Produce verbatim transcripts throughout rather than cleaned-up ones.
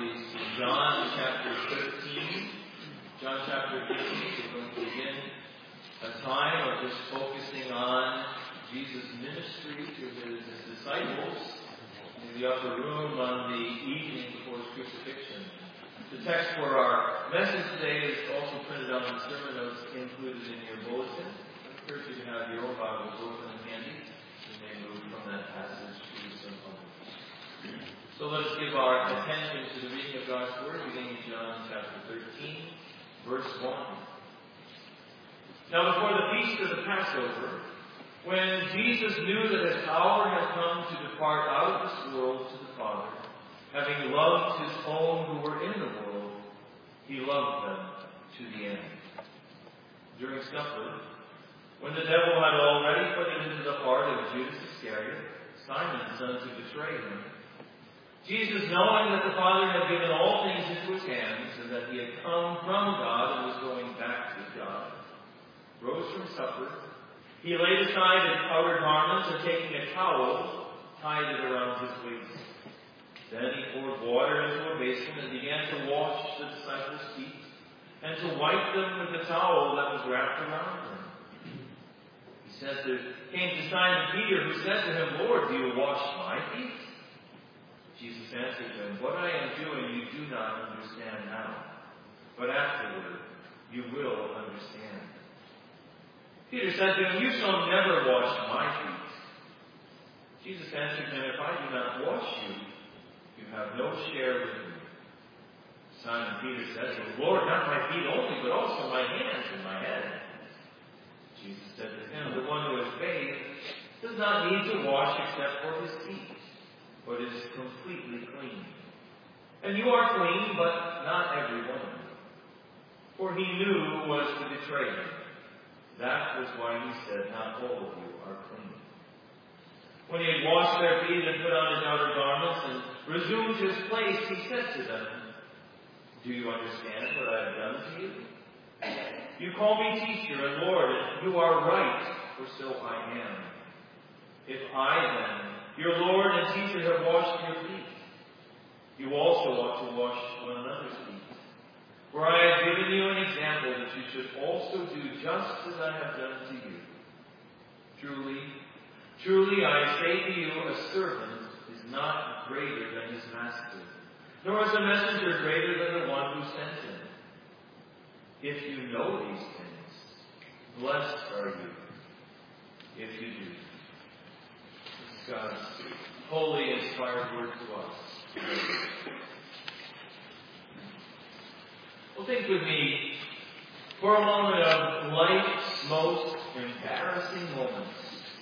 please, to John chapter thirteen. John chapter thirteen, we're going to begin a time of just focusing on Jesus' ministry to his disciples in the upper room on the evening before his crucifixion. The text for our message today is also printed on the sermon notes included in your bulletin. I encourage you to have your own Bibles open and handy. You may move from that passage to some others. So let us give our attention to the reading of God's Word, beginning in John chapter thirteen, verse one. Now before the feast of the Passover, when Jesus knew that his hour had come to depart out of this world to the Father, having loved his own who were in the world, he loved them to the end. During supper, when the devil had already put it into the heart of Judas Iscariot, Simon's son, to betray him, Jesus, knowing that the Father had given all things into his hands, and that he had come from God and was going back to God, rose from supper. He laid aside his outer garments, and taking a towel, tied it around his waist. Then he poured water into a basin and began to wash the disciples' feet, and to wipe them with the towel that was wrapped around them. He said to, came to Simon Peter, who said to him, Lord, do you wash my feet? Jesus answered him, what I am doing you do not understand now, but afterward you will understand. Peter said to him, you shall never wash my feet. Jesus answered him, if I do not wash you, you have no share with me. Simon Peter said to him, Lord, not my feet only, but also my hands and my head. Jesus said to him, the one who is bathed does not need to wash except for his feet, but is completely clean. And you are clean, but not every one of you. For he knew who was to betray him. That was why he said, not all of you are clean. When he had washed their feet and put on his outer garments and resumed his place, he said to them, do you understand what I have done to you? You call me teacher and Lord, and you are right, for so I am. If I then, your Lord and teacher, have washed your feet, you also ought to wash one another's feet. For I have given you an example that you should also do just as I have done to you. Truly, truly I say to you, a servant is not greater than his master, nor is a messenger greater than the one who sent him. If you know these things, blessed are you if you do. This is God's holy, inspired word to us. Well, think with me for a moment of life's most embarrassing moments.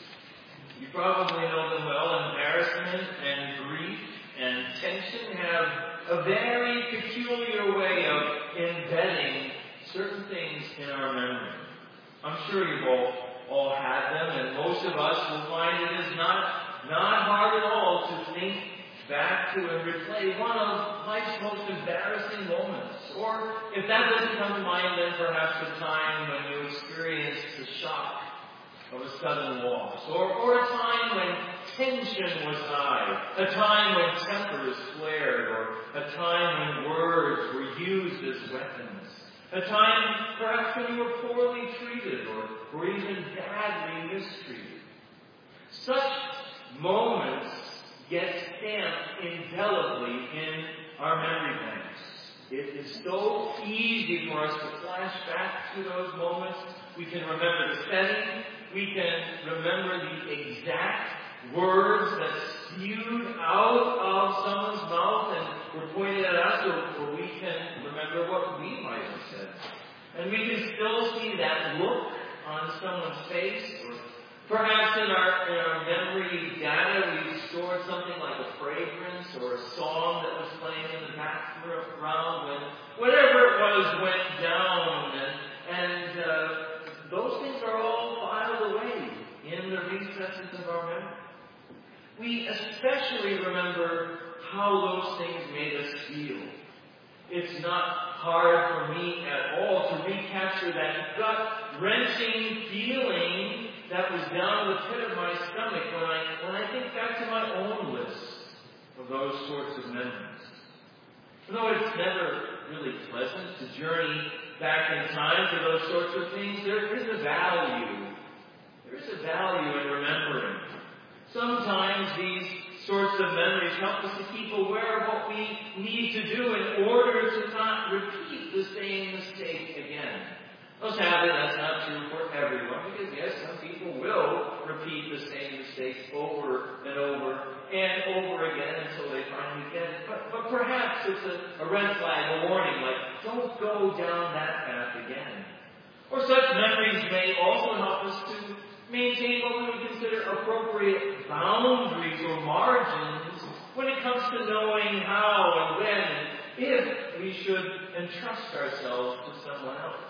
You probably know them well. Embarrassment and grief and tension have a very peculiar way of embedding certain things in our memory. I'm sure you've all, all had them, and most of us will find it is not, not hard at all to think back to and replay one of life's most embarrassing moments. Or if that doesn't come to mind, then perhaps a time when you experienced the shock of a sudden loss. Or, or a time when tension was high. A time when tempers flared. Or a time when words were used as weapons. A time perhaps when you were poorly treated or, or even badly mistreated. Such moments get stamped indelibly in our memory banks. It is so easy for us to flash back to those moments. We can remember the setting. We can remember the exact words that spewed out of someone's mouth and were pointed at us, or, or we can remember what we might have said. And we can still see that look on someone's face, or perhaps in our, in our memory data we stored something like a fragrance or a song that was playing in the background when whatever it was went down, and, and uh, those things are all filed away in the recesses of our memory. We especially remember how those things made us feel. It's not hard for me at all to recapture that gut-wrenching feeling that was down the pit of my stomach when I when I think back to my own list of those sorts of memories. And though it's never really pleasant to journey back in time for those sorts of things, there is a value. There is a value in remembering. Sometimes these sorts of memories help us to keep aware of what we need to do in order to not repeat the same mistake again. Most sadly, that's not true for everyone, because yes, some people will repeat the same mistakes over and over and over again until they finally get it. But, but perhaps it's a, a red flag, a warning, like, don't go down that path again. Or such memories may also help us to maintain what we would consider appropriate boundaries or margins when it comes to knowing how and when and if we should entrust ourselves to someone else.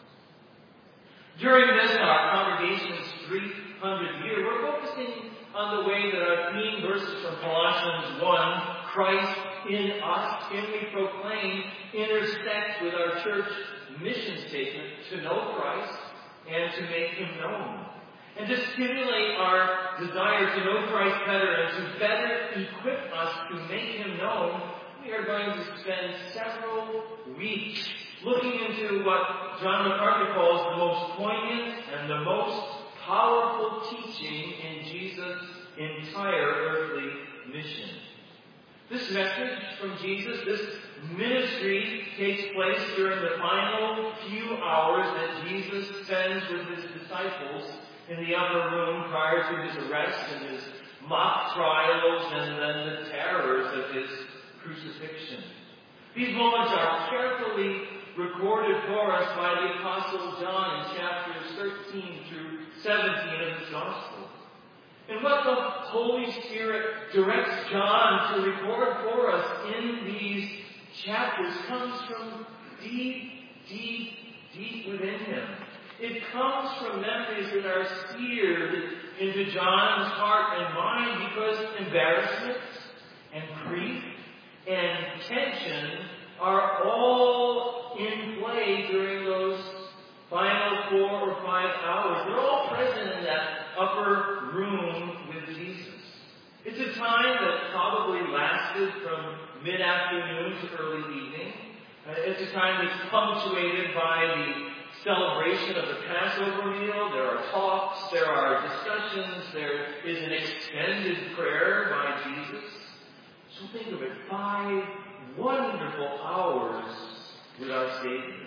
During this, our congregation's three hundredth year, we're focusing on the way that our theme verses from Colossians one, Christ in us, Him we proclaim, intersect with our church mission statement to know Christ and to make Him known. And to stimulate our desire to know Christ better and to better equip us to make Him known, we are going to spend several weeks looking into what John MacArthur calls the most poignant and the most powerful teaching in Jesus' entire earthly mission. This message from Jesus, this ministry, takes place during the final few hours that Jesus spends with His disciples in the upper room prior to His arrest and His mock trials and then the terrors of His crucifixion. These moments are carefully recorded for us by the Apostle John in chapters thirteen through seventeen of his Gospel. And what the Holy Spirit directs John to record for us in these chapters comes from deep, deep, deep within him. It comes from memories that are seared into John's heart and mind because embarrassment and grief and tension are all in play during those final four or five hours. They're all present in that upper room with Jesus. It's a time that probably lasted from mid-afternoon to early evening. Uh, it's a time that's punctuated by the celebration of the Passover meal. There are talks, there are discussions, there is an extended prayer by Jesus. So think of it, five wonderful hours with our Savior.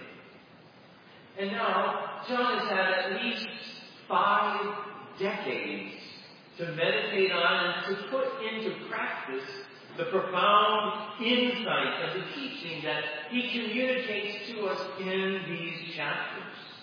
And now, John has had at least five decades to meditate on and to put into practice the profound insight and the teaching that he communicates to us in these chapters.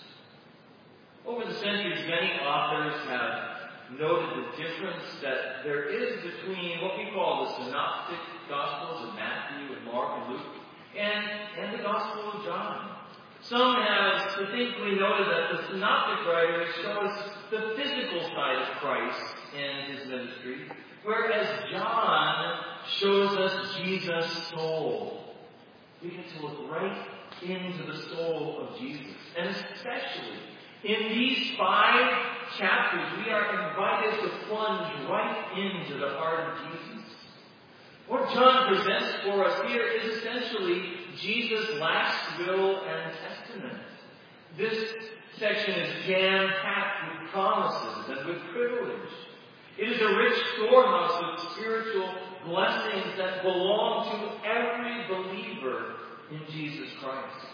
Over the centuries, many authors have noted the difference that there is between what we call the synoptic Gospels of Matthew and Mark and Luke and, and the Gospel of John. Some have distinctly noted that the synoptic writers show us the physical side of Christ and his ministry, whereas John shows us Jesus' soul. We get to look right into the soul of Jesus. And especially in these five chapters, we are invited to plunge right into the heart of Jesus. What John presents for us here is essentially Jesus' last will and testament. This section is jam-packed with promises and with privilege. It is a rich storehouse of spiritual blessings that belong to every believer in Jesus Christ.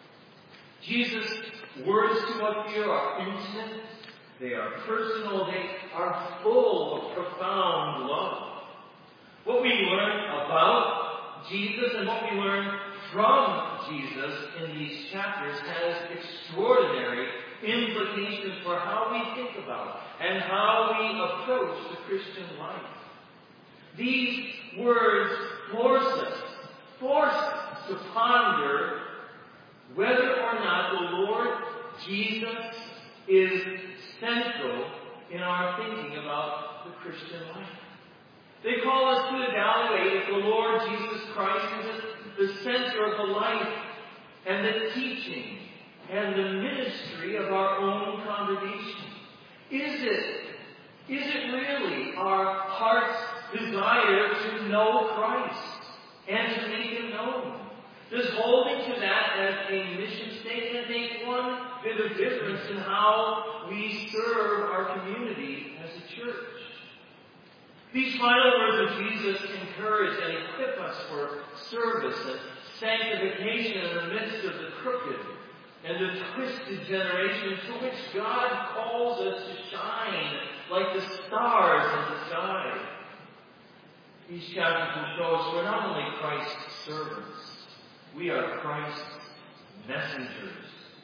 Jesus' words to us here are intimate, they are personal, they are full of profound love. What we learn about Jesus and what we learn from Jesus in these chapters has extraordinary implications for how we think about and how we approach the Christian life. These words force us, force us to ponder whether or not the Lord Jesus is central in our thinking about the Christian life. They call us to evaluate if the Lord Jesus Christ is at the center of the life and the teaching and the ministry of our own congregation. Is it, is it really our heart's desire to know Christ and to make Him known? Does holding to that as a mission statement make one bit of difference in how we serve our community as a church? These final words of Jesus encourage and equip us for service and sanctification in the midst of the crooked and the twisted generation to which God calls us to shine like the stars in the sky. These chapters will show us we're not only Christ's servants, we are Christ's messengers.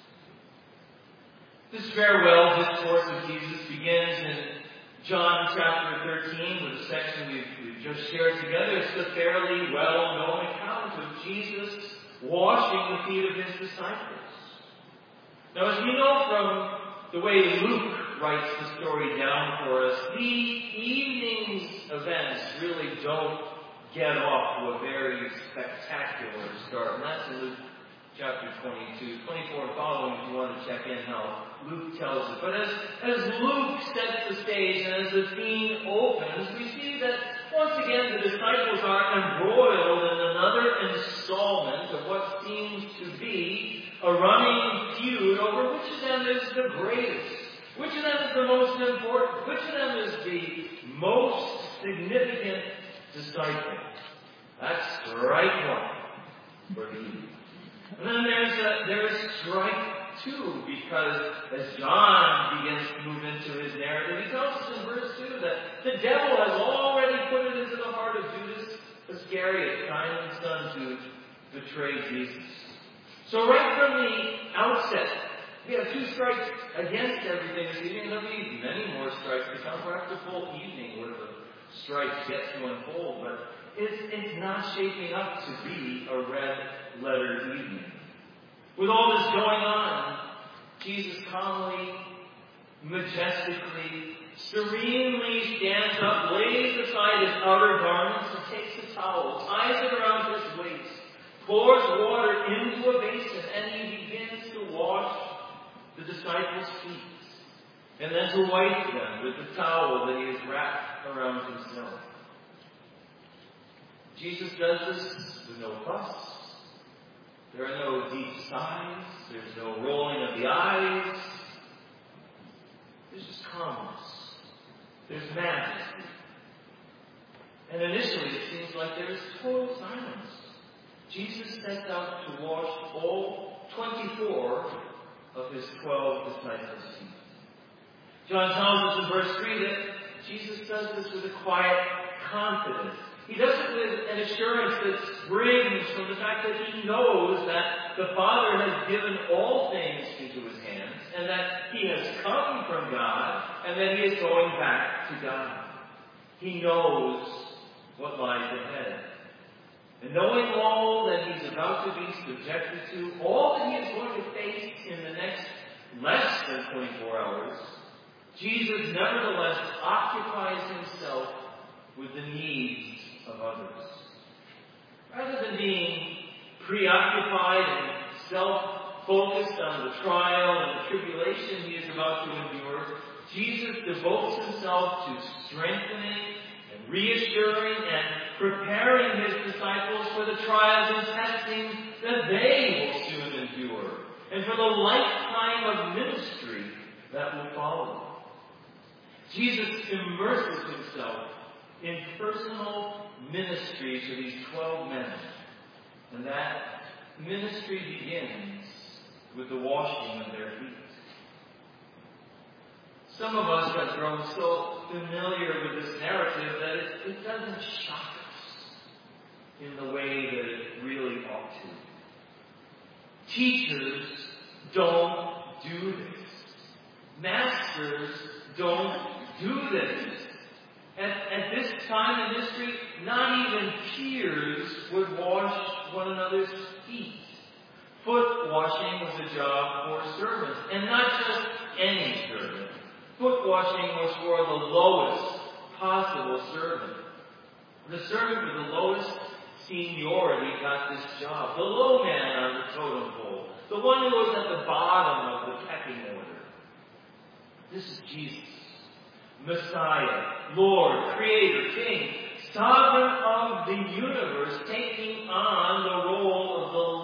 This farewell discourse of Jesus begins in John chapter thirteen with a section we've, we've just shared together. It's the fairly well-known account of Jesus washing the feet of his disciples. Now, as we know from the way Luke writes the story down for us, the evening's events really don't get off to a very spectacular start. And that's in Luke chapter twenty-two, twenty-four and following if you want to check in how Luke tells it. But as, as Luke sets the stage and as the scene opens, we see that once again the disciples are embroiled in another installment of what seems to be a running feud over which of them is the greatest, which of them is the most important, which of them is the most significant disciple. That's strike one for the evening. And then there's a, there's strike two, because as John begins to move into his narrative, he tells us in verse two that the devil has already put it into the heart of Judas Iscariot, Simon's son, to betray Jesus. So right from the outset, we have two strikes against everything this evening. There'll be many more strikes to come. Perhaps a full evening worth of strikes yet to unfold, but it's, it's not shaping up to be a red-letter evening. With all this going on, Jesus calmly, majestically, serenely stands up, lays aside his outer garments, and takes a towel, ties it around his waist, pours water into a basin, and he begins to wash the disciples' feet, and then to wipe them with the towel that he has wrapped around himself. Jesus does this with no fuss. There are no deep sighs. There's no rolling of the eyes. There's just calmness. There's majesty. And initially it seems like there is total silence. Jesus sets out to wash all twenty-four of his twelve disciples' feet. John tells us in verse three that Jesus does this with a quiet confidence. He does it with an assurance that springs from the fact that he knows that the Father has given all things into his hands, and that he has come from God, and that he is going back to God. He knows what lies ahead. And knowing all that he's about to be subjected to, all that he is going to face in the next less than twenty-four hours, Jesus nevertheless occupies himself with the needs of others. Rather than being preoccupied and self-focused on the trial and the tribulation he is about to endure, Jesus devotes himself to strengthening and reassuring and preparing his disciples for the trials and testings that they will soon endure, and for the lifetime of ministry that will follow. Jesus immerses himself in personal ministry to these twelve men. And that ministry begins with the washing of their feet. Some of us have grown so familiar with this narrative that it, it doesn't shock us in the way that it really ought to. Teachers don't do this. Masters don't do this. At, at this time in history, not even peers would wash one another's feet. Foot washing was a job for servants, and not just any servant. Foot washing was for the lowest possible servant. The servant with the lowest seniority got this job. The low man on the totem pole. The one who was at the bottom of the pecking order. This is Jesus. Messiah, Lord, Creator, King, Sovereign of the universe, taking on the role of the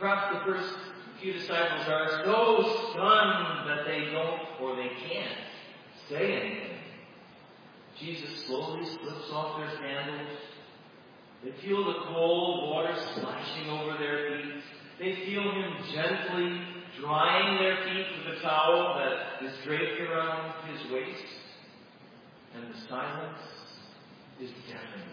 Perhaps the first few disciples are so stunned that they don't or they can't say anything. Jesus slowly slips off their sandals. They feel the cold water splashing over their feet. They feel him gently drying their feet with a towel that is draped around his waist. And the silence is deafening.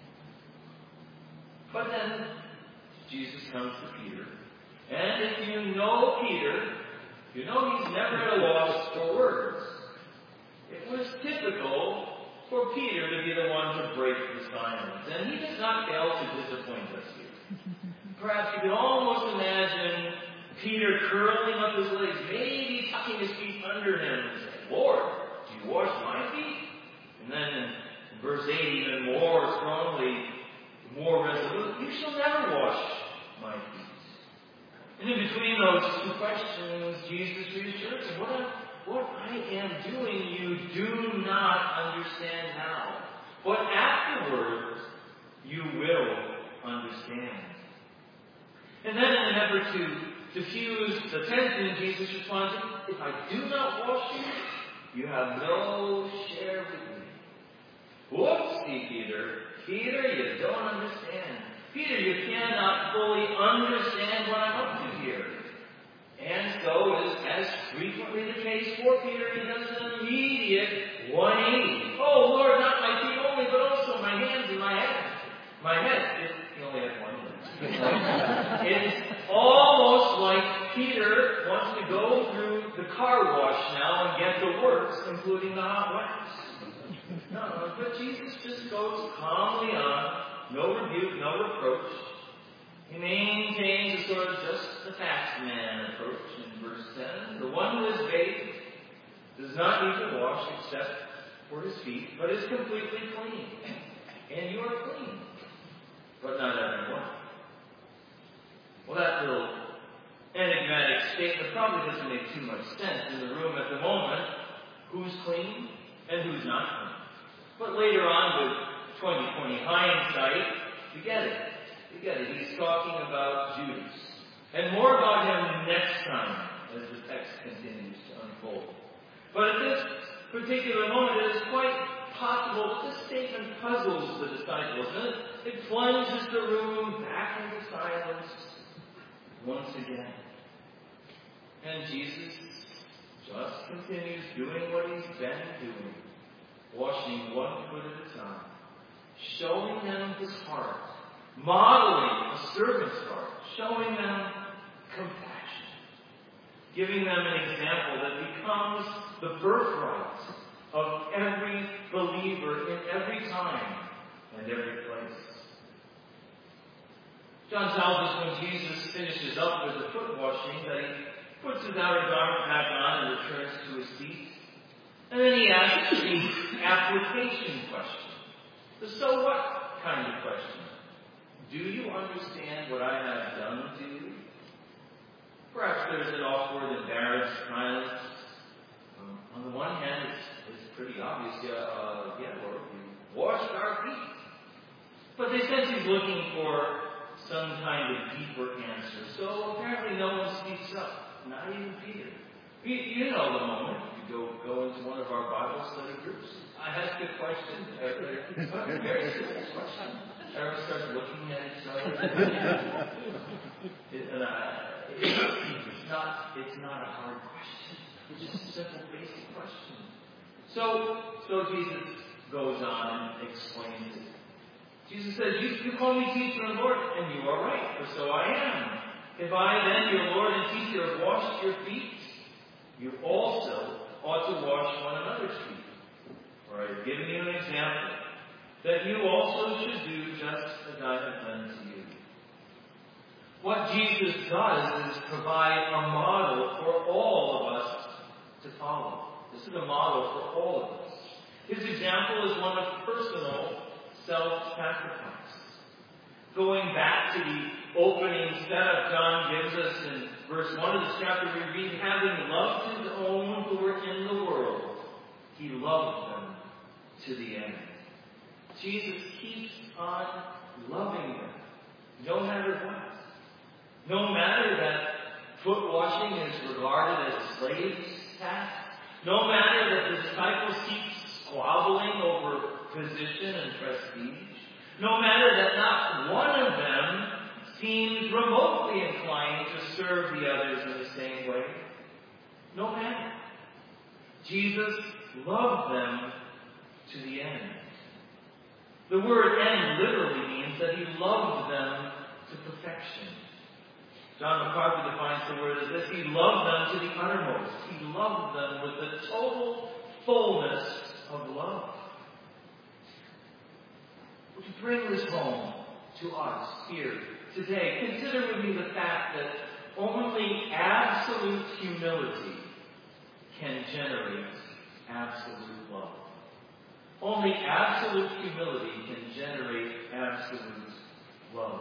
But then Jesus comes to Peter. And if you know Peter, you know he's never at a loss for words. It was typical for Peter to be the one to break the silence. And he does not fail to disappoint us here. Perhaps you can almost imagine Peter curling up his legs, maybe tucking his feet under him and saying, Lord, do you wash my feet? And then in verse eight, even more strongly, more resolute, you shall never wash my feet. And in between those two questions, Jesus reassures him, what, I, what I am doing you do not understand now. But afterwards, you will understand. And then in an effort to diffuse the tension, Jesus responds, if I do not wash you, you have no share with me. Whoopsie, Peter. Peter, you don't understand. Peter, you cannot fully understand what I'm up to here. And so, as, as frequently the case for Peter, he does an immediate one eighty. Oh, Lord, not my feet only, but also my hands and my head. My head. It, he only had one leg. It's almost like Peter wants to go through the car wash now and get the works, including the hot wax. No, but Jesus just goes calmly on. No rebuke, no reproach. He maintains a sort of just the facts man approach in verse ten. The one who is bathed does not need to wash except for his feet, but is completely clean. And you are clean, but not everyone. Well, that little enigmatic statement probably doesn't make too much sense in the room at the moment. Who's clean and who's not clean? But later on, with twenty twenty hindsight, we get it. We get it. He's talking about Judas. And more about him next time as the text continues to unfold. But at this particular moment, it is quite possible that this statement puzzles the disciples. And it, it plunges the room back into silence once again. And Jesus just continues doing what he's been doing, washing one foot at a time, showing them his heart, modeling a servant's heart, showing them compassion, giving them an example that becomes the birthright of every believer in every time and every place. John tells us when Jesus finishes up with the foot washing that he puts his outer garment back on and returns to his seat. And then he asks the application question. The so what kind of question. Do you understand what I have done to you? Perhaps there's an awkward, embarrassed silence. Um, on the one hand, it's, it's pretty obvious. Yeah, uh, yeah, Lord, you washed our feet. But they sense he's looking for some kind of deeper answer. So apparently no one speaks up. Not even Peter. You, you know the moment. You go, go into one of our Bible study groups. I ask a question. It's a very simple question. Everyone starts looking at each other. it, uh, it's, not, it's not a hard question. It's just a simple, basic question. So, so Jesus goes on and explains it. Jesus says, you, you call me teacher and Lord, and you are right, for so I am. If I then, your Lord and teacher, have washed your feet, you also ought to wash one another's feet. For I have given you an example, that you also should do just as I have done to you. What Jesus does is provide a model for all of us to follow. This is a model for all of us. His example is one of personal self-sacrifice. Going back to the opening setup John gives us in verse one of this chapter, we read, having loved his own who were in the world, he loved them to the end. Jesus keeps on loving them, no matter what. No matter that foot washing is regarded as a slave's task. No matter that the disciples keep squabbling over position and prestige. No matter that not one of them seems remotely inclined to serve the others in the same way. No matter. Jesus loved them to the end. The word end literally means that he loved them to perfection. John MacArthur defines the word as this: he loved them to the uttermost. He loved them with the total fullness of love. To bring this home to us here today, consider with me the fact that only absolute humility can generate absolute love. Only absolute humility can generate absolute love.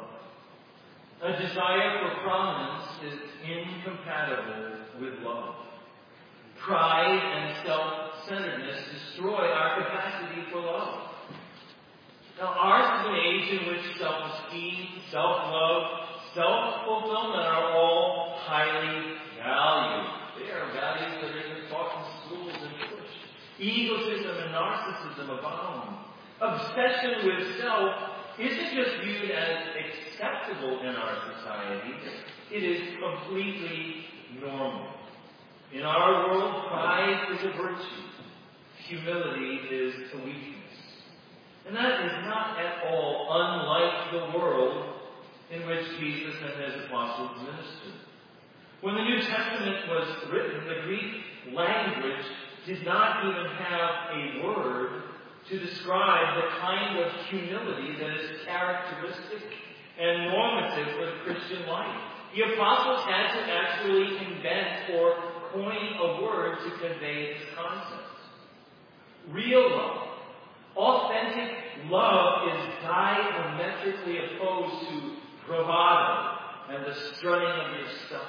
A desire for prominence is incompatible with love. Pride and self-centeredness destroy our capacity for love. Now, ours is an age in which self-esteem, self-love, self-fulfillment are all highly valued. They are values that are even taught in schools and pushed. Egotism and narcissism abound. Obsession with self isn't just viewed as acceptable in our society. It is completely normal. In our world, pride is a virtue. Humility is a weakness. And that is not at all unlike the world in which Jesus and his apostles ministered. When the New Testament was written, the Greek language did not even have a word to describe the kind of humility that is characteristic and normative for the Christian life. The apostles had to actually invent or coin a word to convey this concept. Real love, authentic love, is diametrically opposed to bravado and the strutting of your stuff.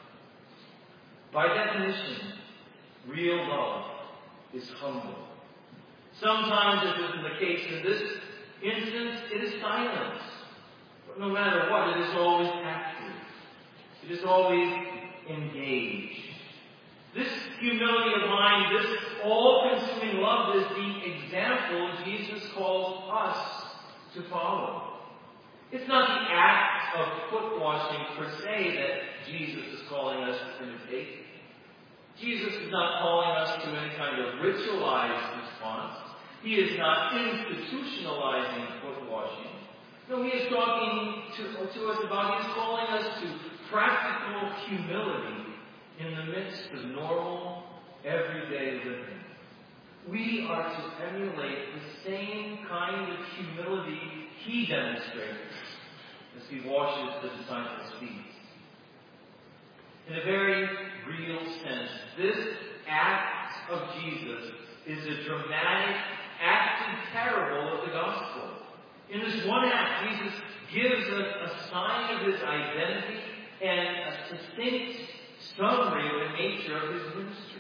By definition, real love is humble. Sometimes, as is the case in this instance, it is silence. But no matter what, it is always active. It is always engaged. This humility of mind, this all-consuming love, is the example Jesus calls us to follow. It's not the act of foot washing per se that Jesus is calling us to imitate. Jesus is not calling us to any kind of ritualized response. He is not institutionalizing foot washing. No, he is talking to, to us about, he is calling us to practical humility in the midst of normal, everyday living. We are to emulate the same kind of humility he demonstrates as he washes the disciples' feet. In a very real sense, this act of Jesus is a dramatic acted parable of the gospel. In this one act, Jesus gives us a sign of his identity and a succinct summary of the nature of his ministry.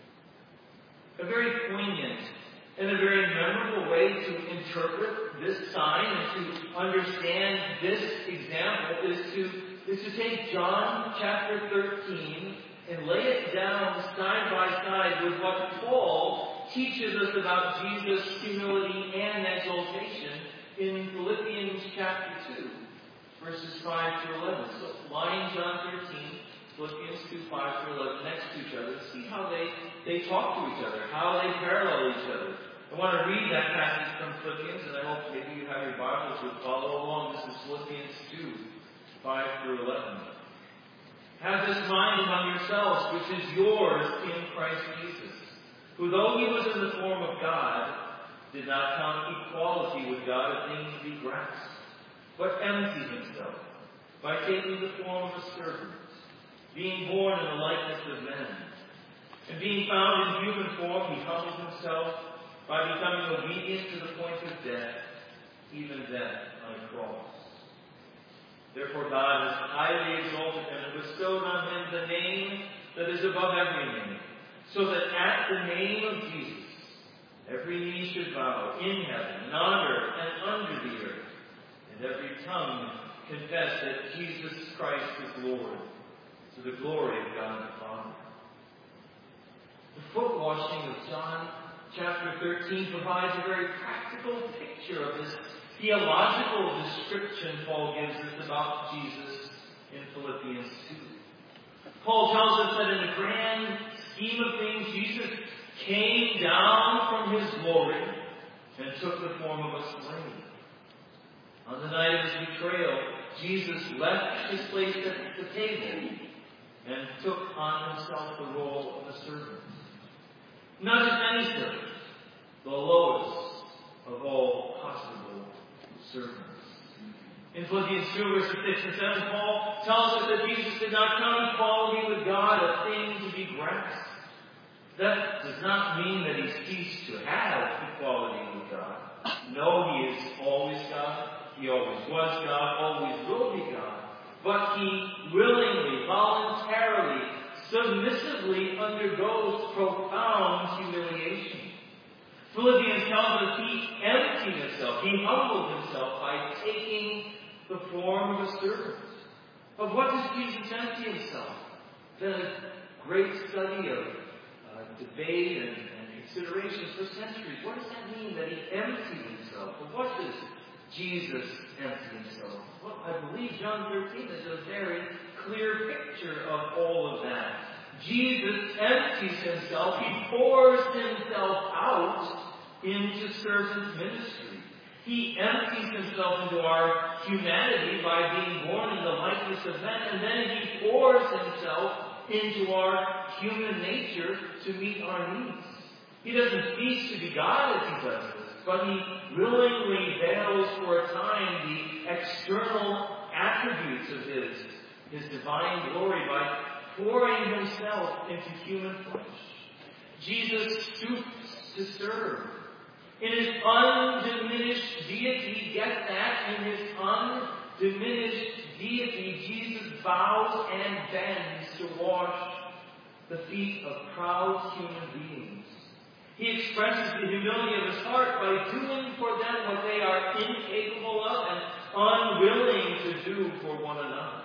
A very poignant and a very memorable way to interpret this sign and to understand this example is to, is to take John chapter thirteen and lay it down side by side with what Paul teaches us about Jesus' humility and exaltation in Philippians chapter two, verses five through eleven. So, line John thirteen, Philippians two, five through eleven, next to each other. See how they, they talk to each other, how they parallel each other. I want to read that passage from Philippians, and I hope maybe you have your Bibles to follow along. This is Philippians two, five through eleven. Have this mind among yourselves, which is yours in Christ Jesus, who, though he was in the form of God, did not count equality with God a thing to be grasped, but emptied himself by taking the form of a servant, being born in the likeness of men. And being found in human form, he humbled himself by becoming obedient to the point of death, even death on a cross. Therefore God has highly exalted him and bestowed on him the name that is above every name, so that at the name of Jesus every knee should bow in heaven and on earth and under the earth, and every tongue confess that Jesus Christ is Lord, to the glory of God the Father. The foot washing of John chapter thirteen provides a very practical picture of this theological description Paul gives us about Jesus in Philippians two. Paul tells us that in the grand scheme of things, Jesus came down from his glory and took the form of a slave. On the night of his betrayal, Jesus left his place at the table and took on himself the role of a servant. Not just any servant, the lowest of all possible servants. In Philippians two, verses six and seven, Paul tells us that Jesus did not count equality with God a thing to be grasped. That does not mean that he ceased to have equality with God. No, he is always God. He always was God, always will be God. But he willingly, voluntarily, submissively undergoes profound humiliation. Philippians tells us he emptied himself, he humbled himself by taking the form of a servant. Of what does Jesus empty himself? The great study of uh, debate and, and considerations for centuries. What does that mean that he emptied himself? Of what does Jesus empty himself? Well, I believe John thirteen is a very clear picture of all of that. Jesus empties himself. He pours himself out into servant ministry. He empties himself into our humanity by being born in the likeness of men, and then he pours himself into our human nature to meet our needs. He doesn't cease to be God as he does this, but he willingly veils for a time the external attributes of his, his divine glory by pouring himself into human flesh. Jesus stoops to serve. In his undiminished deity, get that? In his undiminished deity, Jesus bows and bends to wash the feet of proud human beings. He expresses the humility of his heart by doing for them what they are incapable of and unwilling to do for one another.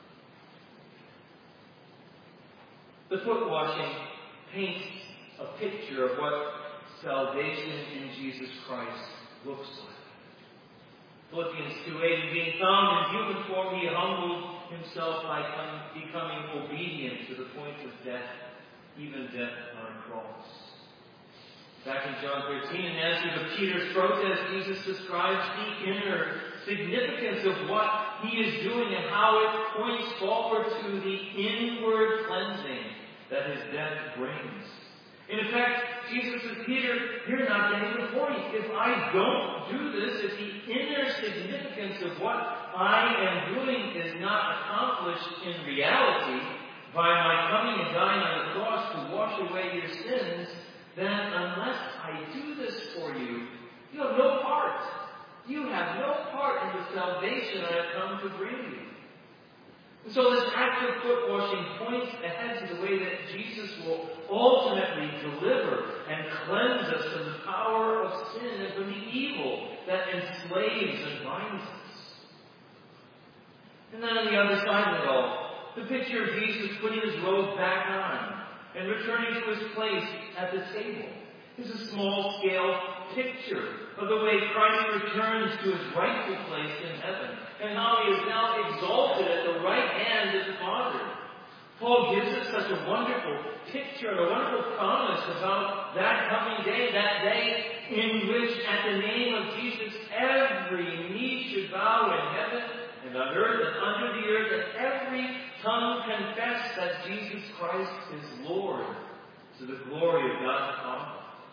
The foot washing paints a picture of what salvation in Jesus Christ looks like. Philippians two eight, being found in human form, he humbled himself by becoming obedient to the point of death, even death on a cross. Back in John thirteen, in answer to Peter's protest, Jesus describes the inner significance of what he is doing and how it points forward to the inward cleansing that his death brings. In fact, Jesus says, Peter, you're not getting the point. If I don't do this, if the inner significance of what I am doing is not accomplished in reality by my coming and dying on the cross to wash away your sins, then unless I do this for you, you have no part. You have no part in the salvation I have come to bring you. And so this act of foot washing points ahead to the way that Jesus will ultimately deliver and cleanse us from the power of sin and from the evil that enslaves and binds us. And then on the other side of it all, the picture of Jesus putting his robe back on and returning to his place at the table is a small-scale picture of the way Christ returns to his rightful place in heaven and how he is now exalted at the right hand of the Father. Paul gives us such a wonderful picture and a wonderful promise about that coming day, that day in which at the name of Jesus every knee should bow in heaven and on earth and under the earth, and every tongue confess that Jesus Christ is Lord, to the glory of God the Father.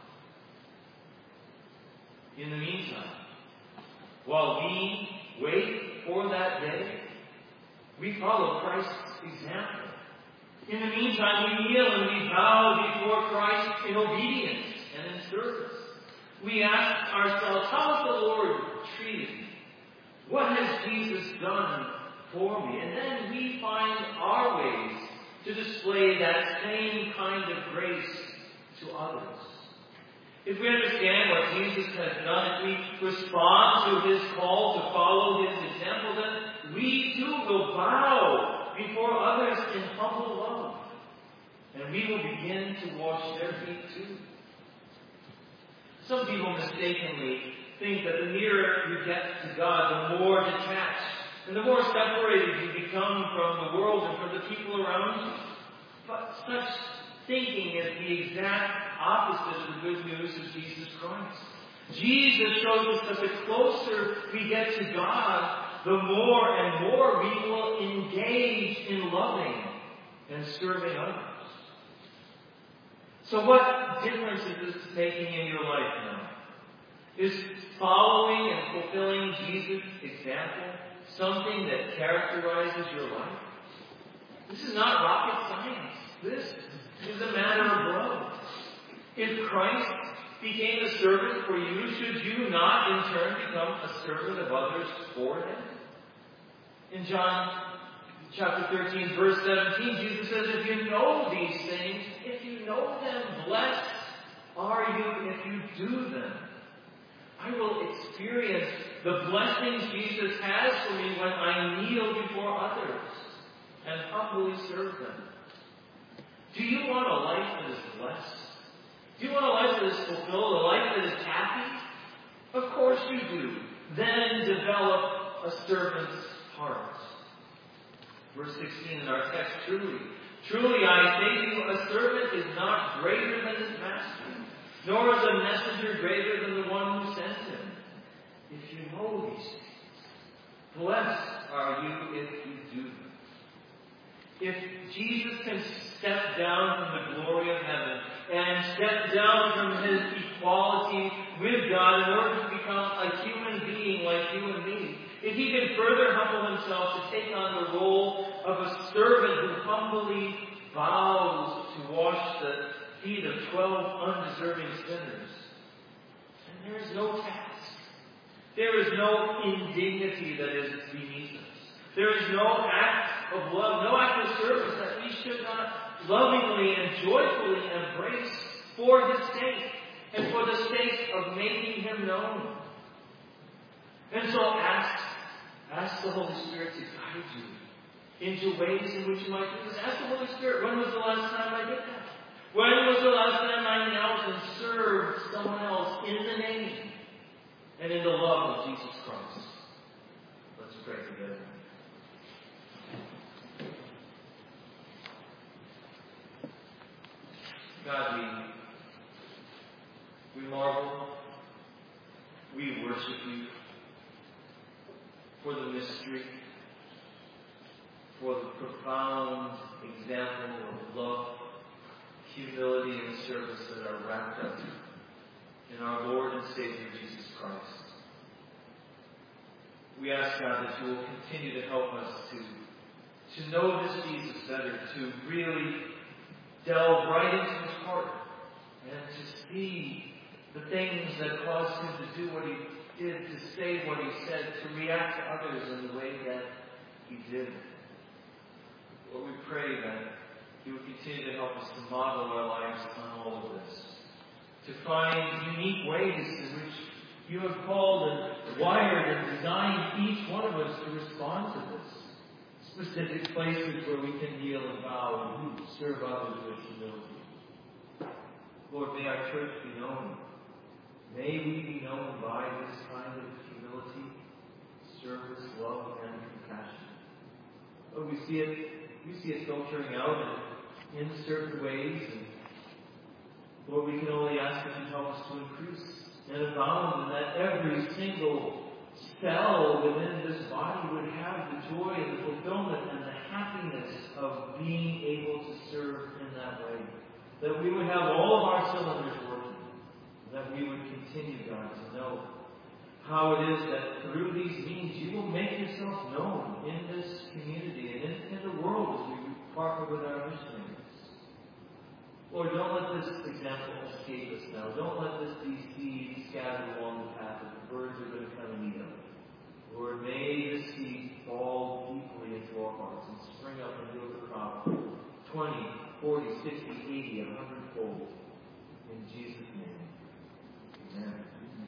In the meantime, while we wait for that day, we follow Christ's example. In the meantime, we kneel and we bow before Christ in obedience and in service. We ask ourselves, how has the Lord treated me? What has Jesus done for me? And then we find our ways to display that same kind of grace to others. If we understand what Jesus has done, if we respond to his call to follow his example, then we too will bow before others in humble love. And we will begin to wash their feet too. Some people mistakenly think that the nearer you get to God, the more detached and the more separated you become from the world and from the people around you. But such thinking is the exact opposite of the good news of Jesus Christ. Jesus shows us that the closer we get to God, the more and more we will engage in loving and serving others. So what difference is this making in your life now? Is following and fulfilling Jesus' example something that characterizes your life? This is not rocket science. This is a matter of love. If Christ became a servant for you, should you not in turn become a servant of others for him? In John chapter thirteen, verse seventeen, Jesus says, if you know these things, if you know them, blessed are you if you do them. I will experience the blessings Jesus has for me when I kneel before others and humbly serve them. Do you want a life that is blessed? Do you want a life that is fulfilled, a life that is happy? Of course you do. Then develop a servant's heart. Verse sixteen in our text, truly, truly I say to you, a servant is not greater than his master, nor is a messenger greater than the one who sent him. If you know these things, blessed are you if you do them. If Jesus can step down from the glory of heaven and step down from his equality with God in order to become a human being like you and me, if he can further humble himself to take on the role of a servant who humbly bows to wash the feet of twelve undeserving sinners, and there is no task. There is no indignity that is beneath us. There is no act of love, no act of service that we should not lovingly and joyfully embrace for his sake and for the sake of making him known. And so ask, ask the Holy Spirit to guide you into ways in which you might do this. Ask the Holy Spirit, when was the last time I did that? When was the last time I knelt and served someone else in the name and in the love of Jesus Christ? Let's pray together. God, we, we marvel, we worship you for the mystery, for the profound example of love, humility, and service that are wrapped up in our Lord and Savior Jesus Christ. We ask, God, that you will continue to help us to, to know this Jesus better, to really delve right into his heart and to see the things that caused him to do what he did, to say what he said, to react to others in the way that he did. Lord, we pray that you will continue to help us to model our lives on all of this, to find unique ways in which you have called and wired and designed each one of us to respond to this. Specific places where we can kneel and bow and serve others with humility. Lord, may our church be known. May we be known by this kind of humility, service, love, and compassion. Lord, we see it, we see it filtering out in, in certain ways, and Lord, we can only ask that you help us to increase and abound, and that every single cell within this body would have the joy and the fulfillment and the happiness of being able to serve in that way. That we would have all of our cylinders working. That we would continue, God, to know how it is that through these means you will make yourself known in this community and in, in the world as we partner with our missionaries. Lord, don't let this example escape us now. Don't let this be seeds scattered along the path that the birds are going to come and eat them. Lord, may this seed fall deeply into our hearts and spring up and yield a crop twenty, forty, sixty, eighty, a hundred fold. In Jesus' name.